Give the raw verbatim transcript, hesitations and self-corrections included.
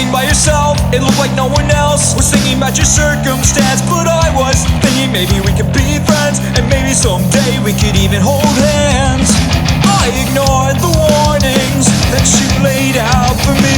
singing by yourself, it looked like no one else was thinking about your circumstance. But I was thinking maybe we could be friends, and maybe someday we could even hold hands. I ignored the warnings that you laid out for me.